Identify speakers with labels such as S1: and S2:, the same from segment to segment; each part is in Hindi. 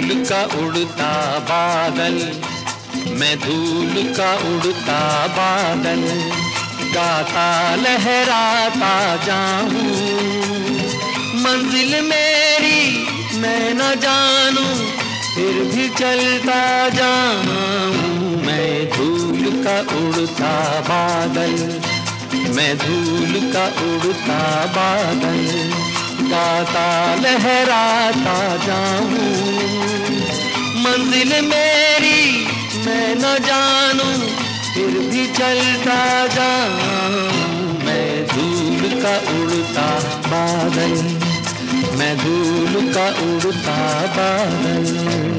S1: धूल का उड़ता बादल, मैं धूल का उड़ता बादल, गाता लहराता जाऊं। मंजिल मेरी मैं न जानूं, फिर भी चलता जाऊं। मैं धूल का उड़ता बादल, मैं धूल का उड़ता बादल, गाता लहराता जाऊं। मंजिल मेरी मैं न जानूं, फिर भी चलता जाऊं। मैं धूल का उड़ता बादल, मैं धूल का उड़ता बादल।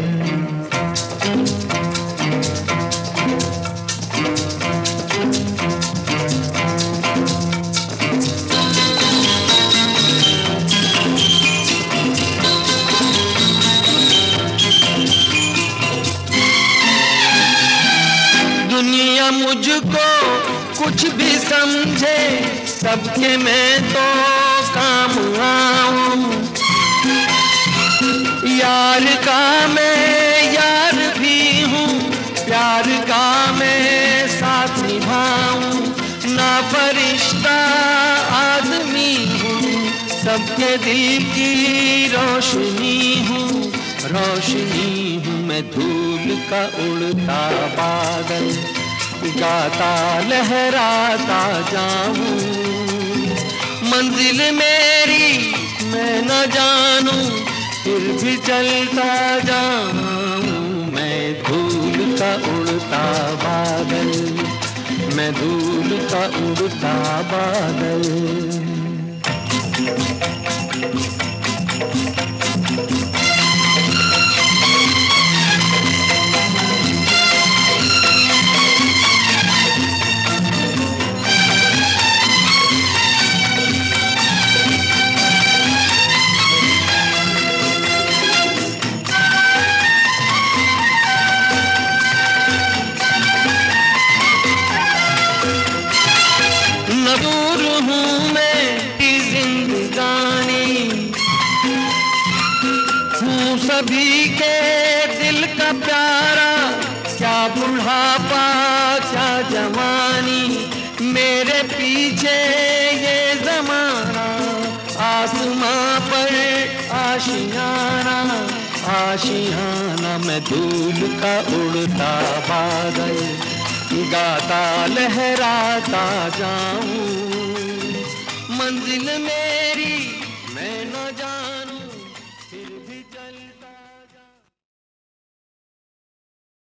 S1: दुनिया मुझको कुछ भी समझे, सबके मैं तो काम आऊं। यार का मैं यार भी हूँ, प्यार का मैं साथ निभाऊं। ना फरिश्ता आदमी हूँ, सबके दिल की रोशनी हूँ, रोशनी हूँ। मैं धूल का उड़ता बादल, गाता लहराता जाऊं। मंजिल मेरी मैं न जानूं, फिर भी चलता जाऊं। मैं धूल का उड़ता बादल, मैं धूल का उड़ता बादल। दूर हूँ मैं की जिंदगानी, हूँ सभी के दिल का प्यारा। क्या बुढ़ापा क्या जवानी, मेरे पीछे ये जमाना। आसमां पर आशियाना, आशियाना। मैं धूल का उड़ता बादल, गाता लहराता जाऊं। मंजिल में